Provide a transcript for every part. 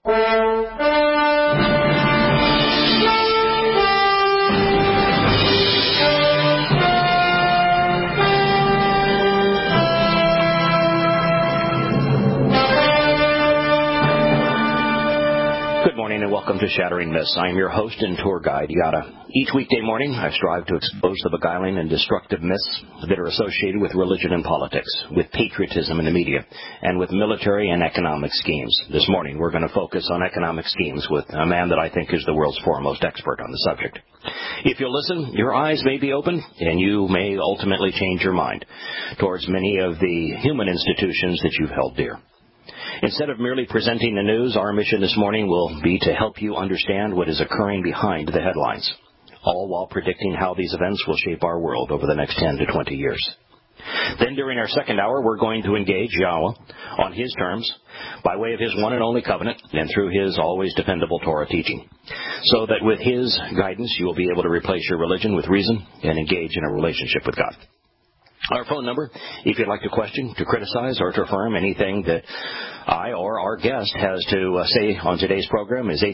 Good morning and welcome to Shattering Myths. I am your host and tour guide, Yada. Each weekday morning, I strive to expose the beguiling and destructive myths that are associated with religion and politics, with patriotism in the media, and with military and economic schemes. This morning, we're going to focus on economic schemes with a man that I think is the world's foremost expert on the subject. If you'll listen, your eyes may be open, and you may ultimately change your mind towards many of the human institutions that you've held dear. Instead of merely presenting the news, our mission this morning will be to help you understand what is occurring behind the headlines, all while predicting how these events will shape our world over the next 10 to 20 years. Then during our second hour, we're going to engage Yahweh on his terms by way of his one and only covenant and through his always dependable Torah teaching, so that with his guidance, you will be able to replace your religion with reason and engage in a relationship with God. Our phone number, if you'd like to question, to criticize, or to affirm anything that I or our guest has to say on today's program, is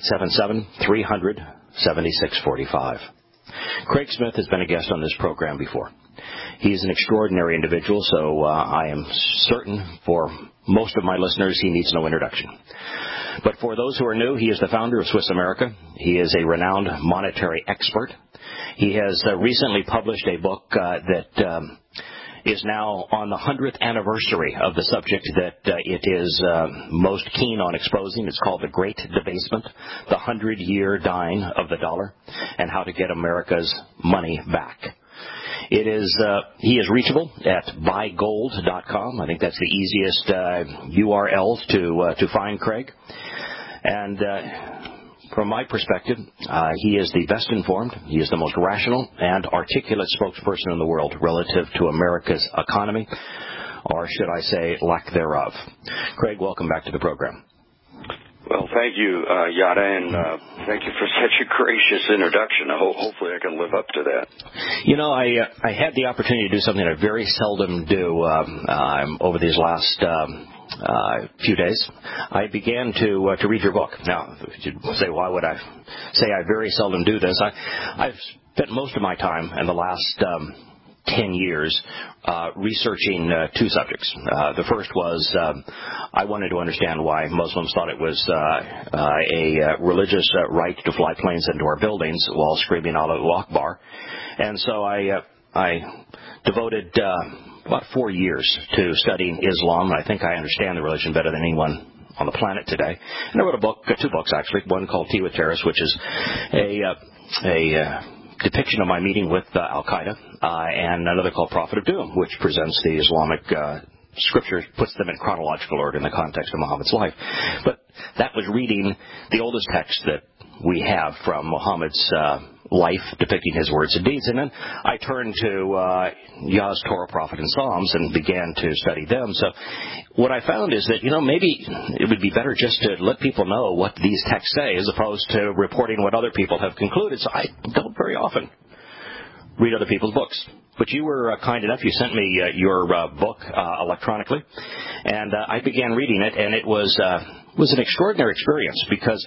877-300-7645. Craig Smith has been a guest on this program before. He's an extraordinary individual, so I am certain for most of my listeners he needs no introduction. But for those who are new, he is the founder of Swiss America. He is a renowned monetary expert. He has recently published a book that is now on the 100th anniversary of the subject that it is most keen on exposing. It's called The Great Debasement, the 100-Year Dying of the Dollar, and How to Get America's Money Back. He is reachable at buygold.com. I think that's the easiest URL to find Craig. And from my perspective, he is the best informed, he is the most rational and articulate spokesperson in the world relative to America's economy, or should I say, lack thereof. Craig, welcome back to the program. Well, thank you, Yada, and thank you for such a gracious introduction. Hopefully I can live up to that. You know, I had the opportunity to do something I very seldom do over these last few days. I began to read your book. Now, you'd say, why would I say I very seldom do this? I've spent most of my time in the last 10 years researching two subjects. The first was I wanted to understand why Muslims thought it was a religious right to fly planes into our buildings while screaming Allahu Akbar. And so I devoted about 4 years to studying Islam. I think I understand the religion better than anyone on the planet today. And I wrote a book, two books actually, one called Tiwa Terrace, which is a depiction of my meeting with Al-Qaeda, and another called Prophet of Doom, which presents the Islamic scripture, puts them in chronological order in the context of Muhammad's life. But that was reading the oldest text that we have from Muhammad's life, depicting his words and deeds. And then I turned to Yah's Torah, Prophet, and Psalms and began to study them. So what I found is that, maybe it would be better just to let people know what these texts say as opposed to reporting what other people have concluded. So I don't very often read other people's books. But you were kind enough. You sent me your book electronically, and I began reading it, and it was an extraordinary experience because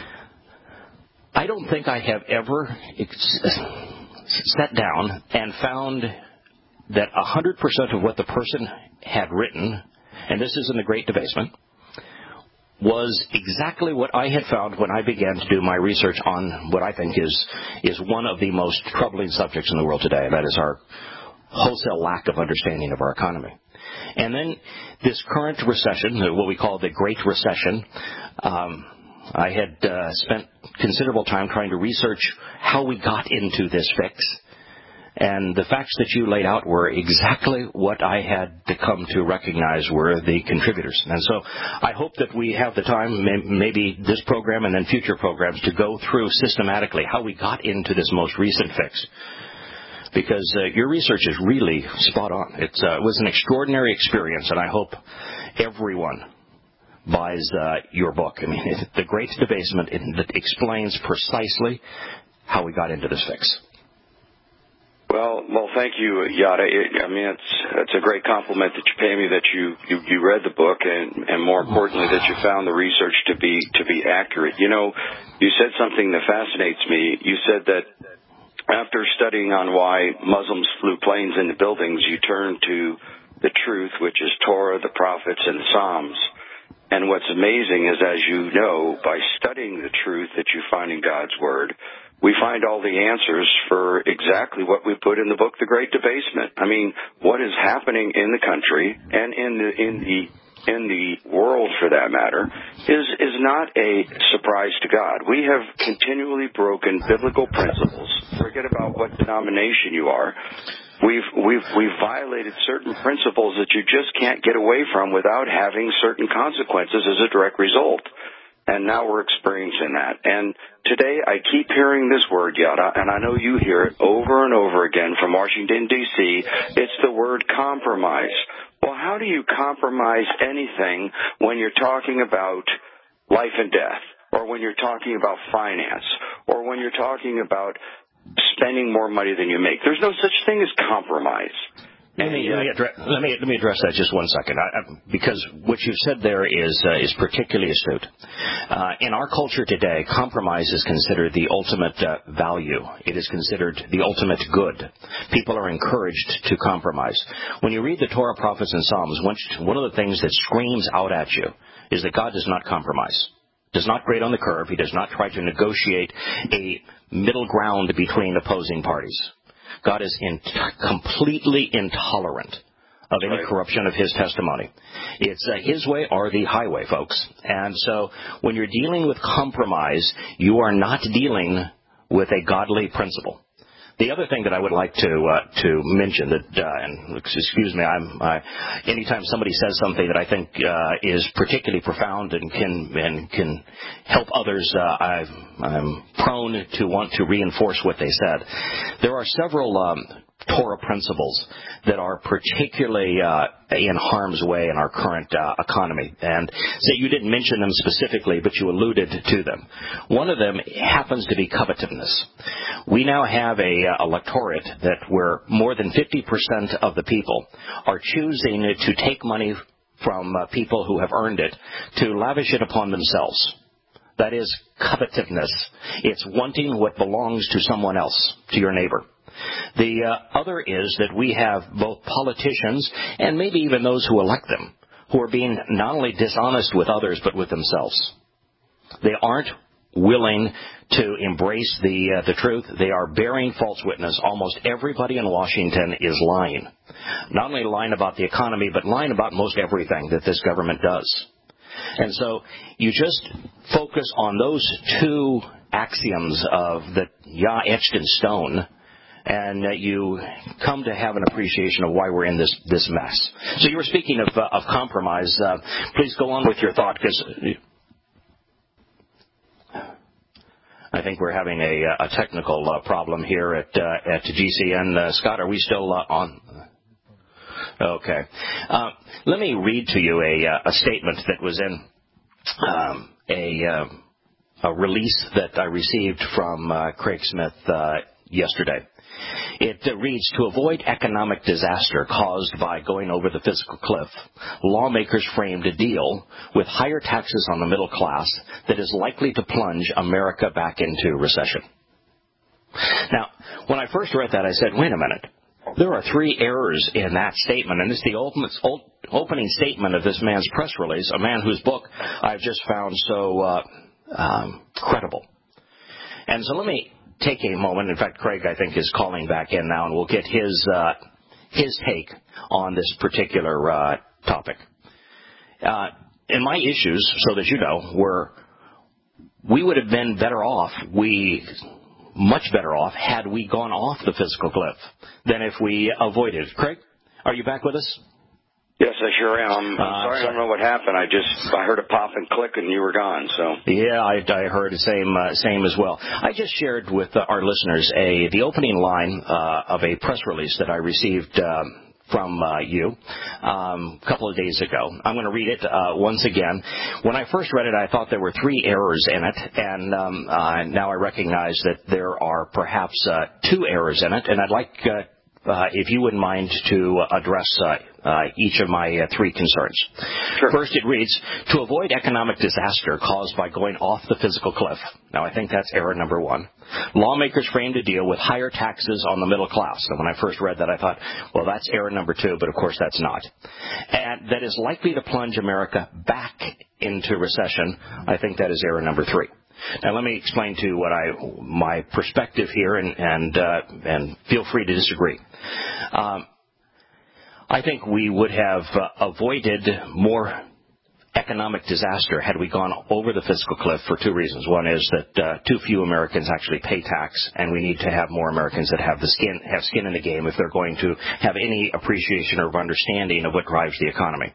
I don't think I have ever sat down and found that 100% of what the person had written, and this is in The Great Debasement, was exactly what I had found when I began to do my research on what I think is one of the most troubling subjects in the world today. That is our wholesale lack of understanding of our economy. And then this current recession, what we call the Great Recession, I had spent considerable time trying to research how we got into this fix. And the facts that you laid out were exactly what I had to come to recognize were the contributors. And so I hope that we have the time, maybe this program and then future programs, to go through systematically how we got into this most recent fix. Because your research is really spot on. It was an extraordinary experience, and I hope everyone buys your book. I mean, The Great Debasement, it explains precisely how we got into this fix. Well, thank you, Yada. It's a great compliment that you pay me that you read the book and more importantly that you found the research to be accurate. You know, you said something that fascinates me. You said that after studying on why Muslims flew planes into buildings, you turn to the truth, which is Torah, the prophets, and the Psalms. And what's amazing is, as you know, by studying the truth that you find in God's Word, we find all the answers for exactly what we put in the book, The Great Debasement. I mean, what is happening in the country and in the world, for that matter, is not a surprise to God. We have continually broken biblical principles. Forget about what denomination you are. We've violated certain principles that you just can't get away from without having certain consequences as a direct result. And now we're experiencing that. And today I keep hearing this word, Yada, and I know you hear it over and over again from Washington, D.C. It's the word compromise. Well, how do you compromise anything when you're talking about life and death, or when you're talking about finance, or when you're talking about spending more money than you make? There's no such thing as compromise. Let me address that just one second, because what you said there is particularly astute. In our culture today, compromise is considered the ultimate value. It is considered the ultimate good. People are encouraged to compromise. When you read the Torah, prophets, and Psalms, one of the things that screams out at you is that God does not compromise. Does not grade on the curve. He does not try to negotiate a middle ground between opposing parties. God is completely intolerant of any corruption of His testimony. It's His way or the highway, folks. And so when you're dealing with compromise, you are not dealing with a godly principle. The other thing that I would like to mention that, and excuse me, anytime somebody says something that I think is particularly profound and can help others, I'm prone to want to reinforce what they said. There are several Torah principles that are particularly in harm's way in our current economy. And so you didn't mention them specifically, but you alluded to them. One of them happens to be covetousness. We now have a electorate where more than 50% of the people are choosing to take money from people who have earned it to lavish it upon themselves. That is covetousness. It's wanting what belongs to someone else, to your neighbor. The other is that we have both politicians and maybe even those who elect them who are being not only dishonest with others but with themselves. They aren't willing to embrace the truth. They are bearing false witness. Almost everybody in Washington is lying. Not only lying about the economy, but lying about most everything that this government does. And so you just focus on those two axioms of the Yah etched in stone, and you come to have an appreciation of why we're in this mess. So you were speaking of compromise. Please go on with your thought, because I think we're having a technical problem here at GCN. Scott, are we still on? Okay. Let me read to you a statement that was in a release that I received from Craig Smith yesterday. It reads, to avoid economic disaster caused by going over the fiscal cliff, lawmakers framed a deal with higher taxes on the middle class that is likely to plunge America back into recession. Now, when I first read that, I said, wait a minute. There are three errors in that statement, and it's the opening statement of this man's press release, a man whose book I've just found so credible. And so let me take a moment. In fact, Craig, I think, is calling back in now, and we'll get his take on this particular topic. And my issues, so that you know, were we would have been better off, much better off, had we gone off the fiscal cliff than if we avoided. Craig, are you back with us? Yes, I sure am. I'm sorry, I don't know what happened. I heard it pop and click, and you were gone. So yeah, I heard the same as well. I just shared with our listeners the opening line of a press release that I received from you a couple of days ago. I'm going to read it once again. When I first read it, I thought there were 3 errors in it, and now I recognize that there are perhaps 2 errors in it, and I'd like if you wouldn't mind to address each of my 3 concerns. Sure. First, it reads, to avoid economic disaster caused by going off the physical cliff. Now, I think that's error number 1. Lawmakers framed a deal with higher taxes on the middle class. And when I first read that, I thought, well, that's error number 2, but of course that's not. And that is likely to plunge America back into recession. I think that is error number 3. Now, let me explain to you my perspective here, and feel free to disagree. I think we would have avoided more economic disaster had we gone over the fiscal cliff for 2 reasons. One is that too few Americans actually pay tax, and we need to have more Americans that have skin in the game if they're going to have any appreciation or understanding of what drives the economy.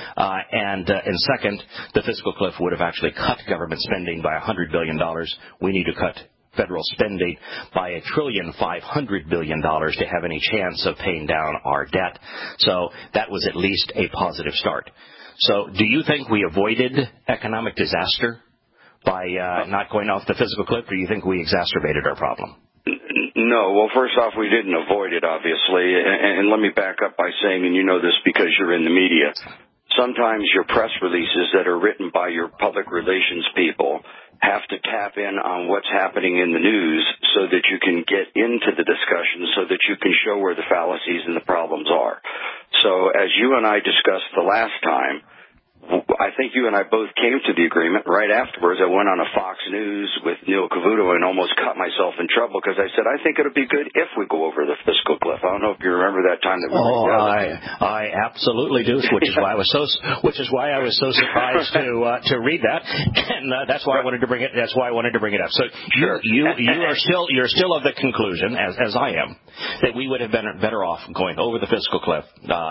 And second, the fiscal cliff would have actually cut government spending by $100 billion. We need to cut federal spending by $1.5 trillion to have any chance of paying down our debt. So that was at least a positive start. So do you think we avoided economic disaster by not going off the physical cliff, or do you think we exacerbated our problem? No. Well, first off, we didn't avoid it, obviously. And let me back up by saying, and you know this because you're in the media, sometimes your press releases that are written by your public relations people have to tap in on what's happening in the news so that you can get into the discussion, so that you can show where the fallacies and the problems are. So as you and I discussed the last time, I think you and I both came to the agreement. Right afterwards, I went on a Fox News with Neil Cavuto and almost got myself in trouble because I said, I think it would be good if we go over the fiscal cliff. I don't know if you remember that time that we were together. I absolutely do, which is why I was so surprised to read that, and that's why I wanted to bring it. That's why I wanted to bring it up. So Sure. you're still of the conclusion, as I am, that we would have been better off going over the fiscal cliff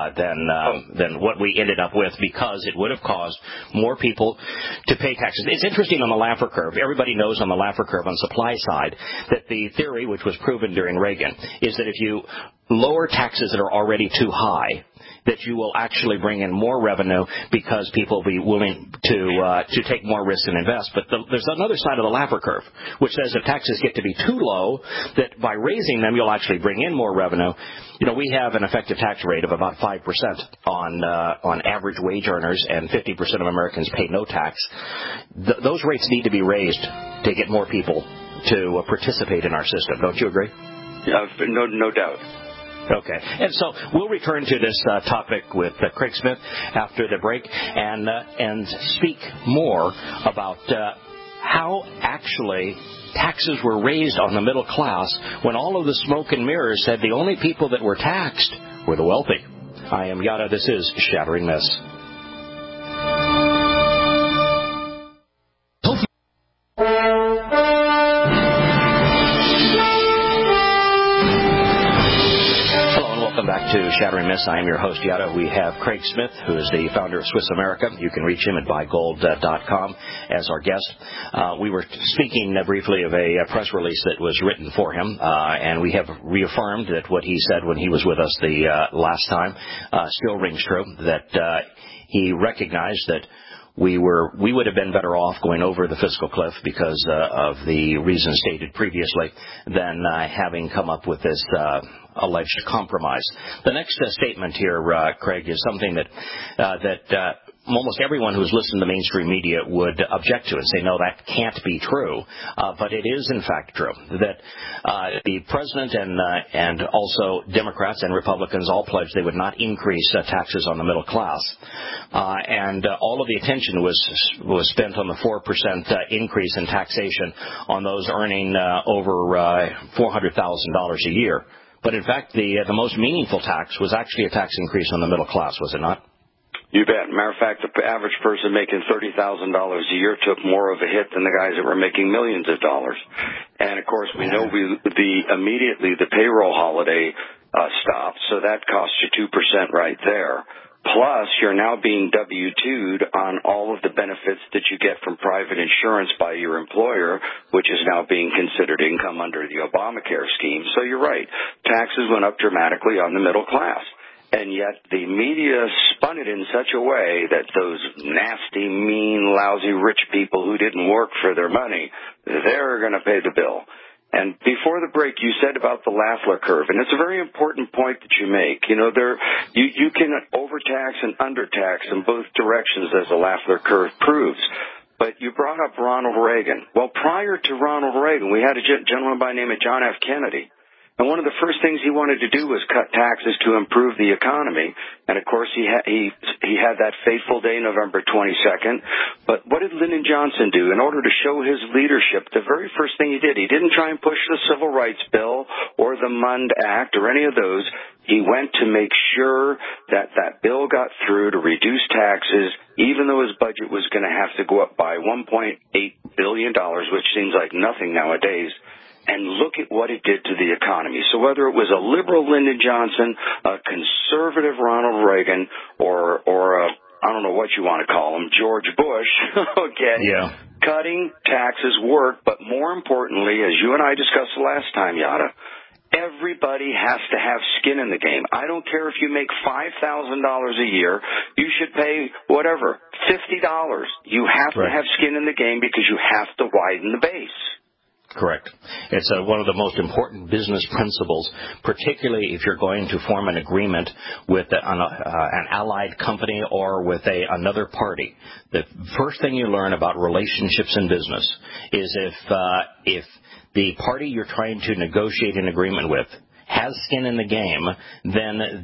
than what we ended up with, because it would have caused more people to pay taxes. It's interesting on the Laffer curve. Everybody knows on the Laffer curve on supply side that the theory, which was proven during Reagan, is that if you lower taxes that are already too high, that you will actually bring in more revenue because people will be willing to take more risks and invest. But there's another side of the Laffer curve, which says if taxes get to be too low, that by raising them, you'll actually bring in more revenue. You know, we have an effective tax rate of about 5% on average wage earners, and 50% of Americans pay no tax. Those rates need to be raised to get more people to participate in our system. Don't you agree? No doubt. Okay. And so we'll return to this topic with Craig Smith after the break and speak more about how actually taxes were raised on the middle class when all of the smoke and mirrors said the only people that were taxed were the wealthy. I am Yada. This is Shattering Myths. Back to Shattering Myths. I am your host, Yada. We have Craig Smith, who is the founder of Swiss America. You can reach him at buygold.com as our guest. We were speaking briefly of a press release that was written for him, and we have reaffirmed that what he said when he was with us the last time still rings true, that he recognized that we would have been better off going over the fiscal cliff because of the reasons stated previously than having come up with this alleged compromise. The next statement here, Craig, is something that almost everyone who's listened to mainstream media would object to and say, no, that can't be true. But it is, in fact, true that the president and also Democrats and Republicans all pledged they would not increase taxes on the middle class. And all of the attention was spent on the 4% increase in taxation on those earning over $400,000 a year. But, in fact, the most meaningful tax was actually a tax increase on the middle class, was it not? You bet. Matter of fact, the average person making $30,000 a year took more of a hit than the guys that were making millions of dollars. And, of course, we know immediately the payroll holiday stopped, so that cost you 2% right there. Plus, you're now being W-2'd on all of the benefits that you get from private insurance by your employer, which is now being considered income under the Obamacare scheme. So you're right. Taxes went up dramatically on the middle class. And yet the media spun it in such a way that those nasty, mean, lousy, rich people who didn't work for their money, they're going to pay the bill. And before the break, you said about the Lafleur curve, and it's a very important point that you make. You know, you can overtax and undertax in both directions, as the Lafleur curve proves. But you brought up Ronald Reagan. Well, prior to Ronald Reagan, we had a gentleman by the name of John F. Kennedy. And one of the first things he wanted to do was cut taxes to improve the economy. And, of course, he had that fateful day, November 22nd. But what did Lyndon Johnson do? In order to show his leadership, the very first thing he didn't try and push the Civil Rights Bill or the Mund Act or any of those. He went to make sure that that bill got through to reduce taxes, even though his budget was going to have to go up by $1.8 billion, which seems like nothing nowadays. And look at what it did to the economy. So whether it was a liberal Lyndon Johnson, a conservative Ronald Reagan, or I don't know what you want to call him, George Bush, okay, yeah. Cutting taxes work, but more importantly, as you and I discussed the last time, Yada, everybody has to have skin in the game. I don't care if you make $5,000 a year. You should pay whatever, $50. You have to have skin in the game because you have to widen the base. Correct. It's one of the most important business principles, particularly if you're going to form an agreement with an allied company or with another party. The first thing you learn about relationships in business is if the party you're trying to negotiate an agreement with has skin in the game, then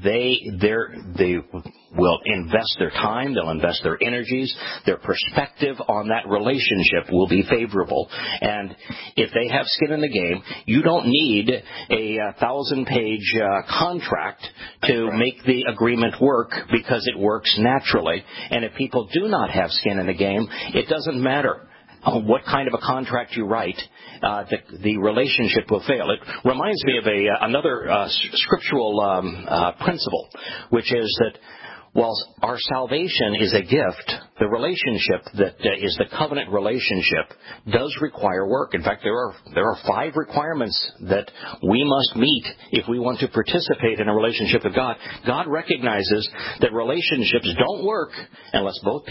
they will invest their time, they'll invest their energies, their perspective on that relationship will be favorable. And if they have skin in the game, you don't need a 1,000-page contract to make the agreement work because it works naturally. And if people do not have skin in the game, it doesn't matter what kind of a contract you write, the relationship will fail. It reminds me of another scriptural principle, which is that while our salvation is a gift, the relationship that is the covenant relationship does require work. In fact, there are 5 requirements that we must meet if we want to participate in a relationship with God. God recognizes that relationships don't work unless both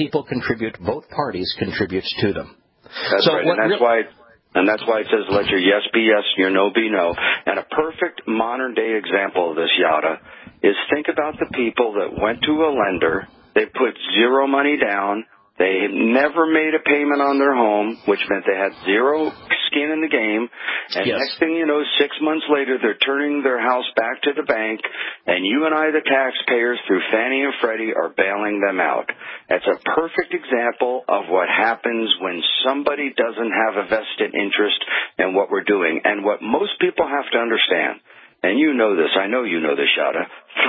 parties contribute to them. That's right, and that's why it says, let your yes be yes, your no be no. And a perfect modern-day example of this, Yada, is think about the people that went to a lender, they put zero money down, they never made a payment on their home, which meant they had zero skin in the game, and next thing you know, 6 months later, they're turning their house back to the bank, and you and I, the taxpayers, through Fannie and Freddie, are bailing them out. That's a perfect example of what happens when somebody doesn't have a vested interest in what we're doing. And what most people have to understand, and you know this, I know you know this, Yada,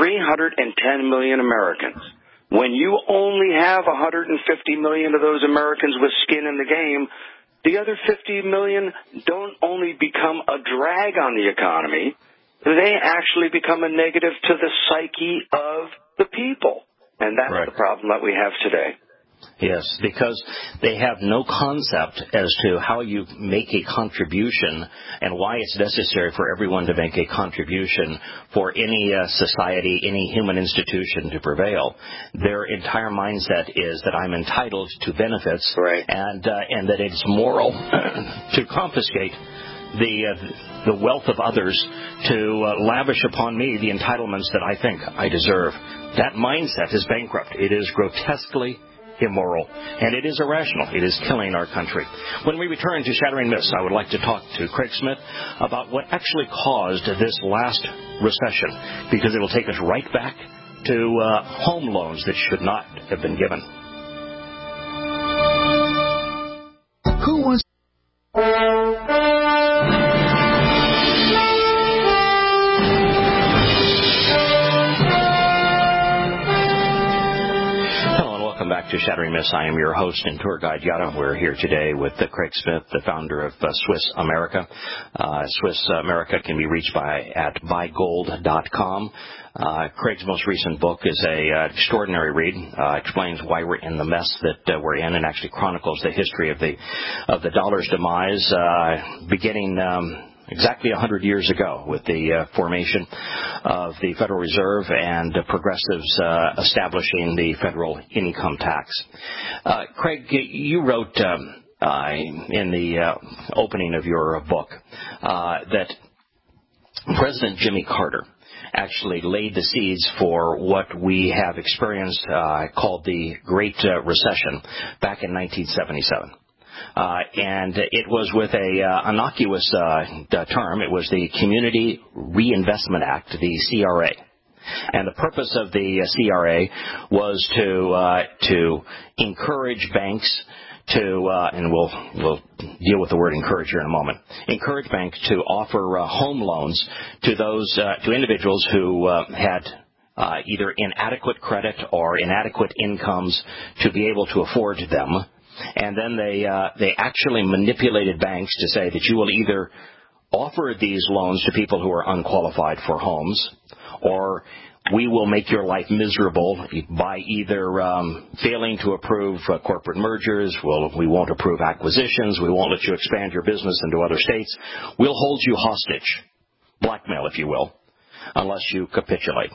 310 million Americans. When you only have 150 million of those Americans with skin in the game, the other 50 million don't only become a drag on the economy, they actually become a negative to the psyche of the people. And that's the problem that we have today. Yes, because they have no concept as to how you make a contribution and why it's necessary for everyone to make a contribution for any society, any human institution to prevail. Their entire mindset is that I'm entitled to benefits and that it's moral to confiscate the wealth of others to lavish upon me the entitlements that I think I deserve. That mindset is bankrupt. It is grotesquely immoral, and it is irrational. It is killing our country. When we return to Shattering Myths, I would like to talk to Craig Smith about what actually caused this last recession, because it will take us right back to home loans that should not have been given. Who wants... Back to Shattering Myths. I am your host and tour guide, Yada. We're here today with Craig Smith, the founder of Swiss America. Swiss America can be reached at buygold.com. Craig's most recent book is an extraordinary read. Explains why we're in the mess that we're in, and actually chronicles the history of the dollar's demise, beginning exactly 100 years ago with the formation of the Federal Reserve and progressives establishing the federal income tax. Craig, you wrote in the opening of your book that President Jimmy Carter actually laid the seeds for what we have experienced called the Great Recession back in 1977. And it was with a innocuous term. It was the Community Reinvestment Act, the CRA. And the purpose of the CRA was to encourage banks to, and we'll deal with the word encourage here in a moment, encourage banks to offer home loans to those, to individuals who had either inadequate credit or inadequate incomes to be able to afford them. And then they actually manipulated banks to say that you will either offer these loans to people who are unqualified for homes, or we will make your life miserable by either failing to approve corporate mergers. We won't approve acquisitions. We won't let you expand your business into other states. We'll hold you hostage, blackmail, if you will, unless you capitulate.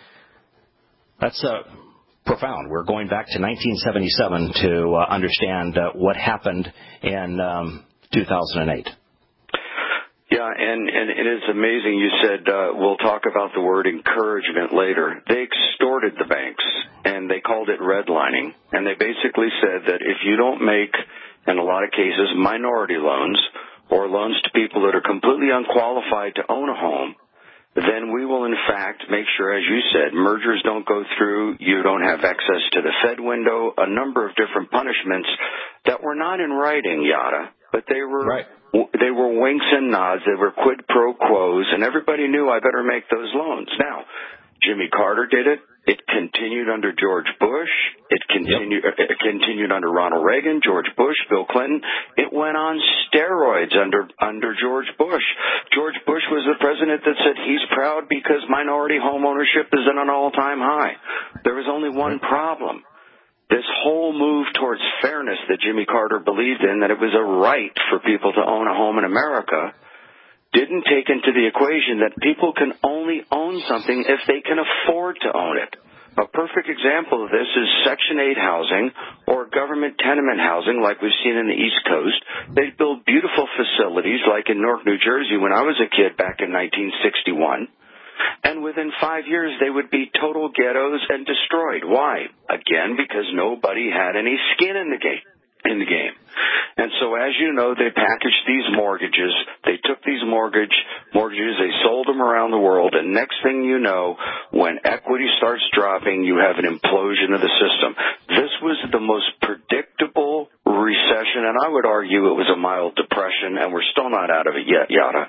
That's profound. We're going back to 1977 to understand what happened in 2008. Yeah, and it is amazing. You said we'll talk about the word encouragement later. They extorted the banks, and they called it redlining. And they basically said that if you don't make, in a lot of cases, minority loans or loans to people that are completely unqualified to own a home, then we will, in fact, make sure, as you said, mergers don't go through, you don't have access to the Fed window, a number of different punishments that were not in writing, Yada, but they were right. They were winks and nods. They were quid pro quos, and everybody knew I better make those loans. Now, Jimmy Carter did it. It continued under George Bush. It continued under Ronald Reagan, George Bush, Bill Clinton. It went on steroids under George Bush. George Bush was the president that said he's proud because minority home ownership is at an all-time high. There was only one problem. This whole move towards fairness that Jimmy Carter believed in, that it was a right for people to own a home in America, didn't take into the equation that people can only own something if they can afford to own it. A perfect example of this is Section 8 housing or government tenement housing like we've seen in the East Coast. They build beautiful facilities like in Newark, New Jersey when I was a kid back in 1961. And within 5 years, they would be total ghettos and destroyed. Why? Again, because nobody had any skin in the game. And so, as you know, they packaged these mortgages. They took these mortgages, they sold them around the world, and next thing you know, when equity starts dropping, you have an implosion of the system. This was the most predictable recession, and I would argue it was a mild depression, and we're still not out of it yet, Yada.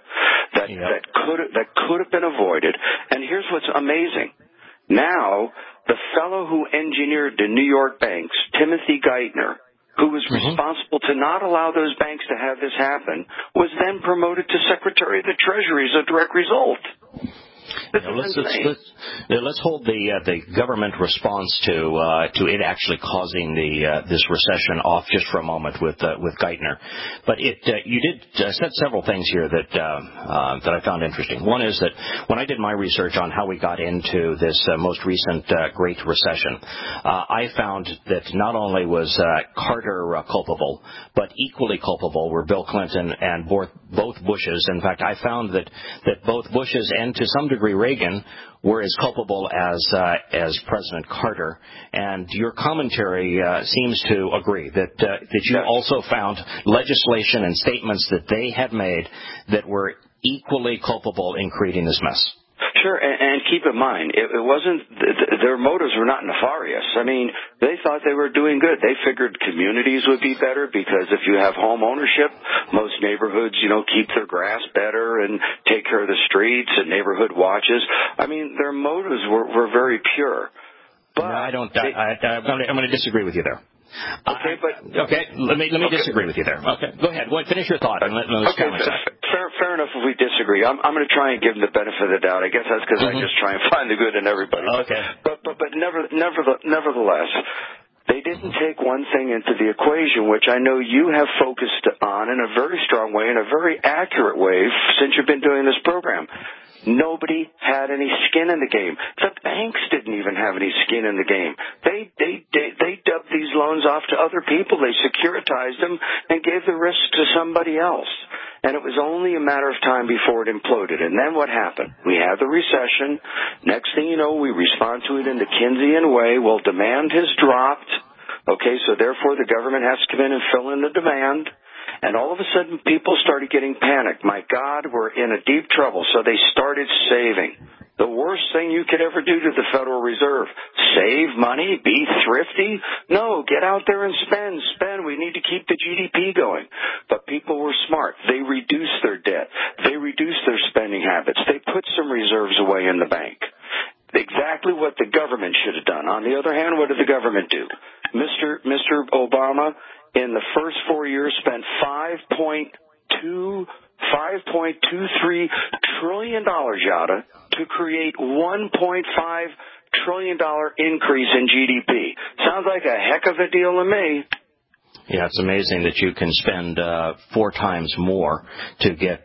That could have been avoided. And here's what's amazing. Now, the fellow who engineered the New York banks, Timothy Geithner, who was responsible to not allow those banks to have this happen, was then promoted to Secretary of the Treasury as a direct result. Let's hold the government response to it actually causing this recession off just for a moment with Geithner. But you did said several things here that I found interesting. One is that when I did my research on how we got into this most recent Great Recession, I found that not only was Carter culpable, but equally culpable were Bill Clinton and both Bushes. In fact, I found that both Bushes and to some degree Reagan were as culpable as President Carter, and your commentary seems to agree that you also found legislation and statements that they had made that were equally culpable in creating this mess. Sure, and keep in mind, it wasn't, their motives were not nefarious. I mean, they thought they were doing good. They figured communities would be better because if you have home ownership, most neighborhoods, keep their grass better and take care of the streets and neighborhood watches. I mean, their motives were very pure. But no, I'm going to disagree with you there. Okay, let me disagree with you there. Okay, go ahead. Finish your thought. Fair enough if we disagree. I'm going to try and give them the benefit of the doubt. I guess that's because I just try and find the good in everybody. Okay. But nevertheless, They didn't take one thing into the equation, which I know you have focused on in a very strong way, in a very accurate way, since you've been doing this program. Nobody had any skin in the game. The banks didn't even have any skin in the game. They dubbed these loans off to other people. They securitized them and gave the risk to somebody else. And it was only a matter of time before it imploded. And then what happened? We had the recession. Next thing you know, we respond to it in the Keynesian way. Well, demand has dropped. Okay, so therefore the government has to come in and fill in the demand. And all of a sudden, people started getting panicked. My God, we're in a deep trouble. So they started saving. The worst thing you could ever do to the Federal Reserve. Save money? Be thrifty? No, get out there and spend. Spend. We need to keep the GDP going. But people were smart. They reduced their debt. They reduced their spending habits. They put some reserves away in the bank. Exactly what the government should have done. On the other hand, what did the government do? Mr. Obama, in the first 4 years, spent $5.23 trillion, Yada, to create $1.5 trillion increase in GDP. Sounds like a heck of a deal to me. Yeah, it's amazing that you can spend 4 times more to get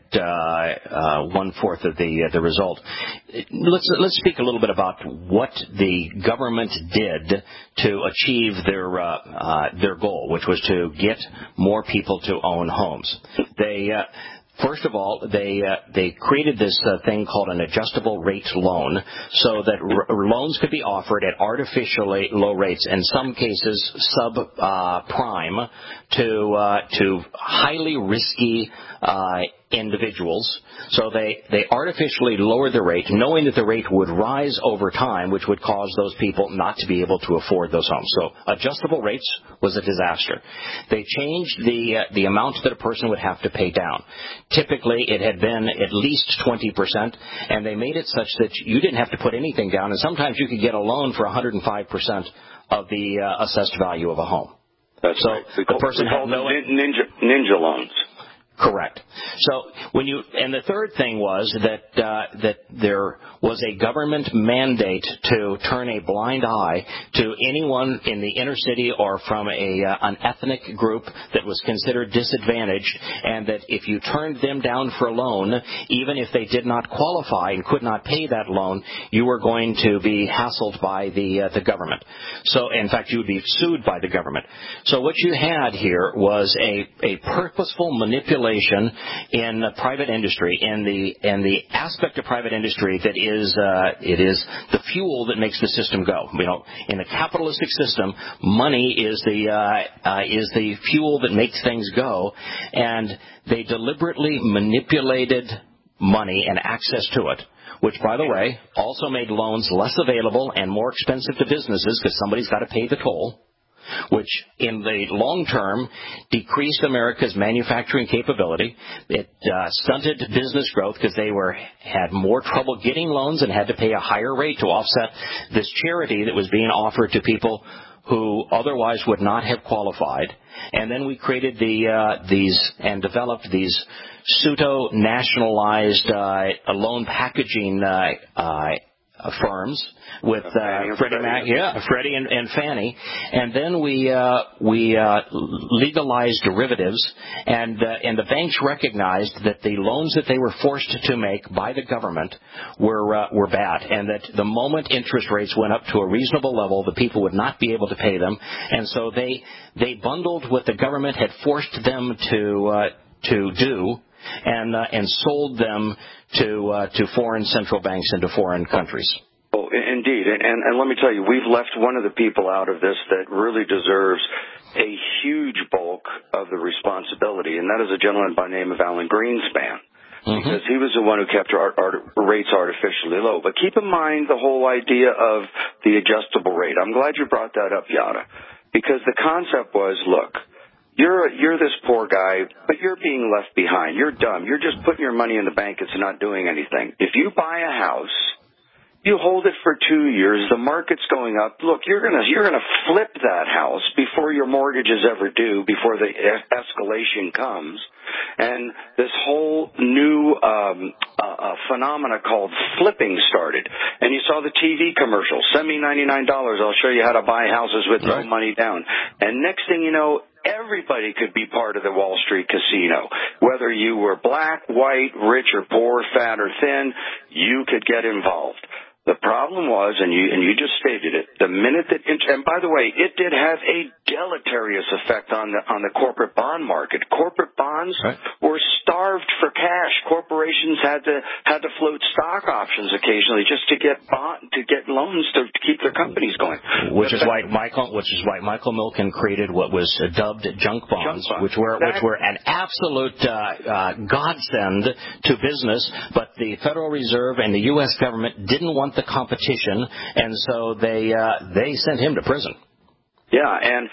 1/4 of the result. Let's speak a little bit about what the government did to achieve their goal, which was to get more people to own homes. First of all, they created this thing called an adjustable rate loan, so that loans could be offered at artificially low rates, in some cases subprime, to highly risky individuals. So they artificially lowered the rate, knowing that the rate would rise over time, which would cause those people not to be able to afford those homes. So adjustable rates was a disaster. They changed the amount that a person would have to pay down. Typically, it had been at least 20%, and they made it such that you didn't have to put anything down, and sometimes you could get a loan for 105% of the assessed value of a home. That's so right. The person had no ninja loans. Correct. So and the third thing was that there was a government mandate to turn a blind eye to anyone in the inner city or from an ethnic group that was considered disadvantaged, and that if you turned them down for a loan, even if they did not qualify and could not pay that loan, you were going to be hassled by the government. So, in fact, you would be sued by the government. So what you had here was a purposeful manipulation in private industry, and the aspect of private industry that is the fuel that makes the system go. You know, in a capitalistic system, money is the fuel that makes things go, and they deliberately manipulated money and access to it, which, by the way, also made loans less available and more expensive to businesses because somebody's got to pay the toll, which in the long term decreased America's manufacturing capability. It stunted business growth because they had more trouble getting loans and had to pay a higher rate to offset this charity that was being offered to people who otherwise would not have qualified. And then we created developed these pseudo-nationalized loan packaging firms with Freddie and Fannie, and then we legalized derivatives, and the banks recognized that the loans that they were forced to make by the government were bad, and that the moment interest rates went up to a reasonable level, the people would not be able to pay them, and so they bundled what the government had forced them to do, and sold them to foreign central banks and to foreign countries. Oh, indeed. And let me tell you, we've left one of the people out of this that really deserves a huge bulk of the responsibility, and that is a gentleman by the name of Alan Greenspan, because he was the one who kept our rates artificially low. But keep in mind the whole idea of the adjustable rate. I'm glad you brought that up, Yada, because the concept was, look, You're this poor guy, but you're being left behind. You're dumb. You're just putting your money in the bank. It's not doing anything. If you buy a house, you hold it for 2 years. The market's going up. Look, you're gonna flip that house before your mortgage is ever due, before the escalation comes, and this whole new phenomena called flipping started. And you saw the TV commercials, send me $99, I'll show you how to buy houses with no money down. And next thing you know, everybody could be part of the Wall Street casino. Whether you were black, white, rich or poor, fat or thin, you could get involved. The problem was, and you just stated it, the minute that, and by the way, it did have a deleterious effect on the corporate bond market. Corporate bonds were starved for cash. Corporations had to float stock options occasionally just to get loans to keep their companies going. Which is why Michael Milken created what was dubbed junk bonds, which were an absolute godsend to business, but the Federal Reserve and the U.S. government didn't want the competition, and so they sent him to prison. Yeah, and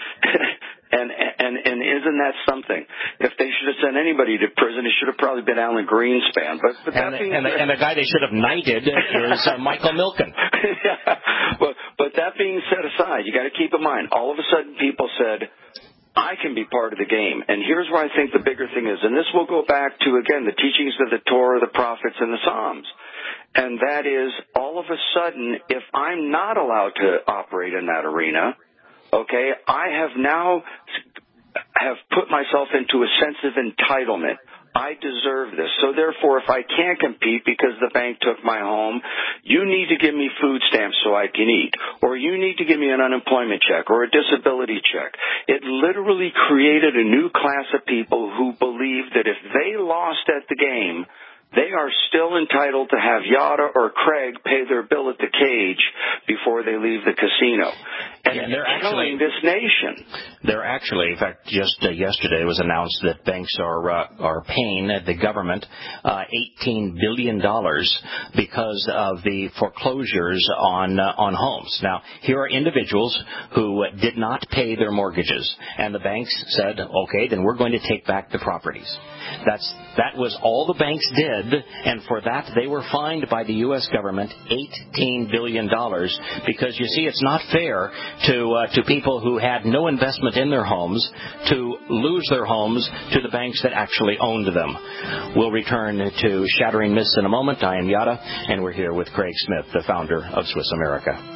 isn't that something? If they should have sent anybody to prison, it should have probably been Alan Greenspan. But the guy they should have knighted is Michael Milken. Yeah, but that being set aside, you got to keep in mind, all of a sudden people said, I can be part of the game. And here's where I think the bigger thing is, and this will go back to, again, the teachings of the Torah, the prophets, and the Psalms. And that is, all of a sudden, if I'm not allowed to operate in that arena, okay, I have put myself into a sense of entitlement. I deserve this. So therefore, if I can't compete because the bank took my home, you need to give me food stamps so I can eat. Or you need to give me an unemployment check or a disability check. It literally created a new class of people who believe that if they lost at the game, they are still entitled to have Yada or Craig pay their bill at the cage before they leave the casino. And they're killing this nation. They're actually, in fact, just yesterday it was announced that banks are paying the government $18 billion because of the foreclosures on homes. Now, here are individuals who did not pay their mortgages, and the banks said, okay, then we're going to take back the properties. That was all the banks did, and for that they were fined by the U.S. government $18 billion because, you see, it's not fair to people who had no investment in their homes to lose their homes to the banks that actually owned them. We'll return to Shattering Myths in a moment. I am Yada, and we're here with Craig Smith, the founder of Swiss America.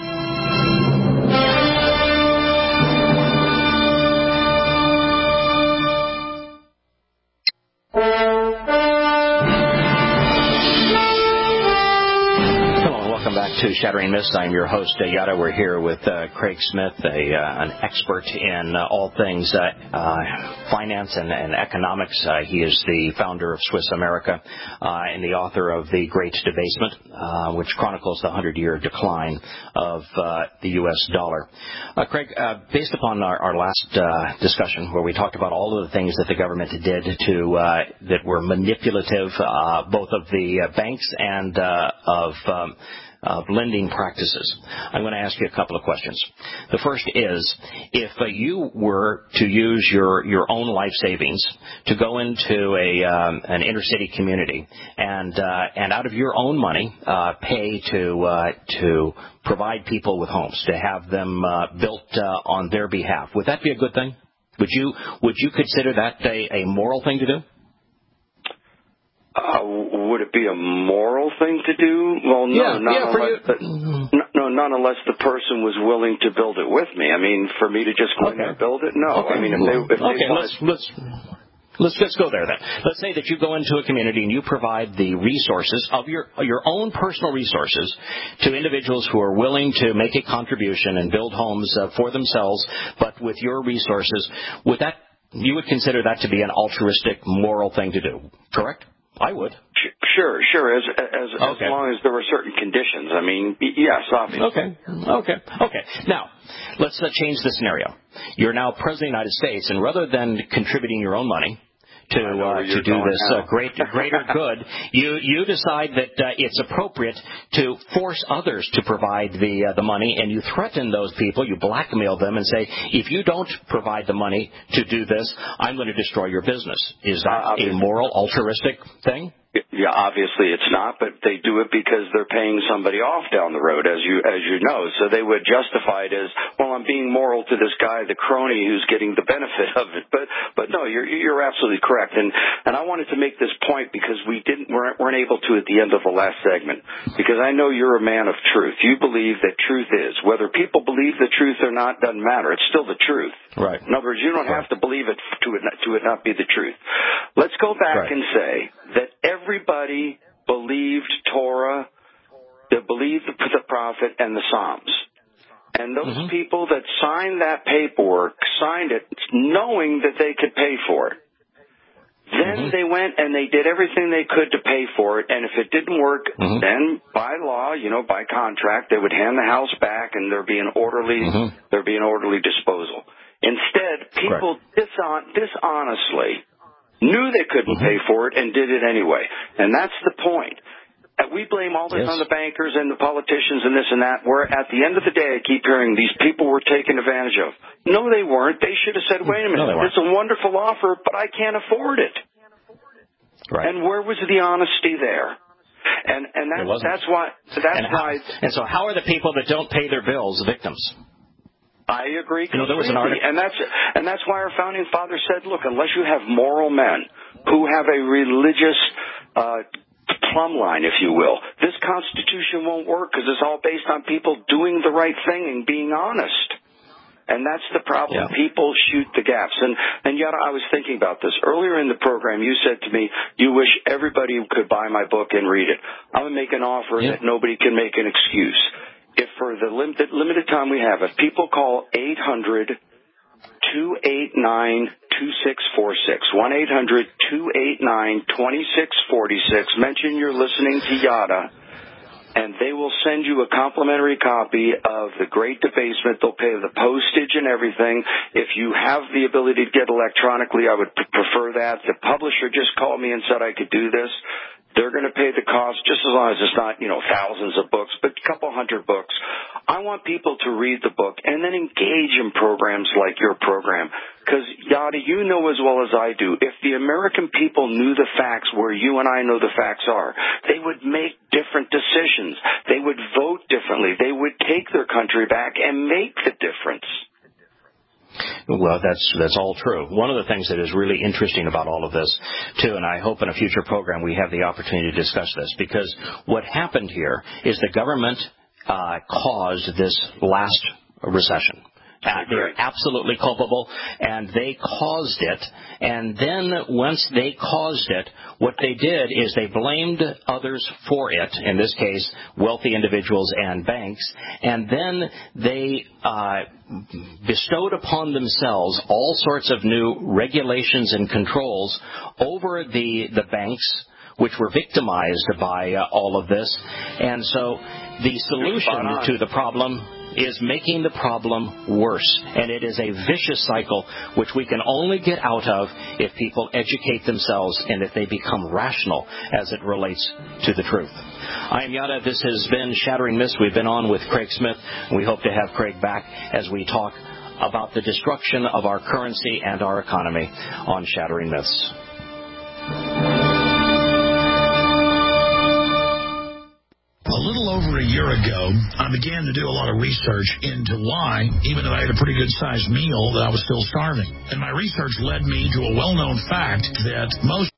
To Shattering Myths. I'm your host, Yada. We're here with Craig Smith, an expert in all things finance and economics. He is the founder of Swiss America and the author of The Great Debasement, which chronicles the 100-year decline of the U.S. dollar. Craig, based upon our last discussion where we talked about all of the things that the government did that were manipulative, both of the banks and of lending practices, I'm going to ask you a couple of questions. The first is, if you were to use your own life savings to go into an inner city community and out of your own money pay to provide people with homes, to have them built on their behalf, would that be a good thing? Would you consider that a moral thing to do? Would it be a moral thing to do? Well, no, not unless the person was willing to build it with me. I mean, for me to just go in there and build it, no. Okay. I mean, if they Let's go there then. Let's say that you go into a community and you provide the resources of your own personal resources to individuals who are willing to make a contribution and build homes for themselves, but with your resources. You would consider that to be an altruistic, moral thing to do, correct? I would. Sure. As long as there were certain conditions. I mean, yes, obviously. Okay. Now, let's change the scenario. You're now President of the United States, and rather than contributing your own money to do this greater good, you decide that it's appropriate to force others to provide the money, and you threaten those people, you blackmail them and say, if you don't provide the money to do this, I'm going to destroy your business. Is that a moral, altruistic thing? Yeah, obviously it's not, but they do it because they're paying somebody off down the road, as you know. So they would justify it as, well, I'm being moral to this guy, the crony, who's getting the benefit of it. But no, you're absolutely correct. And I wanted to make this point because weren't able to at the end of the last segment, because I know you're a man of truth. You believe that truth is. Whether people believe the truth or not doesn't matter. It's still the truth. Right. In other words, you don't have to believe it to it not be the truth. Let's go back and say that everybody believed Torah, they believed the prophet and the Psalms. And those people that signed that paperwork signed it knowing that they could pay for it. Then they went and they did everything they could to pay for it, and if it didn't work, then by law, by contract, they would hand the house back and there'd be an orderly disposal. Instead, people dishonestly knew they couldn't pay for it and did it anyway. And that's the point. We blame all this on the bankers and the politicians and this and that, where at the end of the day I keep hearing these people were taken advantage of. No, they weren't. They should have said, wait a minute, it's a wonderful offer, but I can't afford it. Right. And where was the honesty there? And that's why. And so how are the people that don't pay their bills victims? I agree completely. There was an article. And that's why our founding fathers said, look, unless you have moral men who have a religious plumb line, if you will, this Constitution won't work because it's all based on people doing the right thing and being honest. And that's the problem. Yeah. People shoot the gaps. And yet I was thinking about this. Earlier in the program, you said to me, you wish everybody could buy my book and read it. I'm going to make an offer that nobody can make an excuse. If for the limited time we have, if people call 800-289-2646, 1-800-289-2646, mention you're listening to Yada, and they will send you a complimentary copy of The Great Debasement. They'll pay the postage and everything. If you have the ability to get electronically, I would prefer that. The publisher just called me and said I could do this. They're going to pay the cost just as long as it's not, thousands of books, but a couple hundred books. I want people to read the book and then engage in programs like your program. Because, Yada, you know as well as I do, if the American people knew the facts where you and I know the facts are, they would make different decisions. They would vote differently. They would take their country back and make the difference. Well, that's all true. One of the things that is really interesting about all of this, too, and I hope in a future program we have the opportunity to discuss this, because what happened here is the government caused this last recession. They're absolutely culpable, and they caused it. And then once they caused it, what they did is they blamed others for it, in this case, wealthy individuals and banks, and then they bestowed upon themselves all sorts of new regulations and controls over the banks, which were victimized by all of this. And so the solution to the problem is making the problem worse. And it is a vicious cycle which we can only get out of if people educate themselves and if they become rational as it relates to the truth. I am Yada. This has been Shattering Myths. We've been on with Craig Smith. We hope to have Craig back as we talk about the destruction of our currency and our economy on Shattering Myths. A little over a year ago, I began to do a lot of research into why, even though I had a pretty good-sized meal, that I was still starving. And my research led me to a well-known fact that most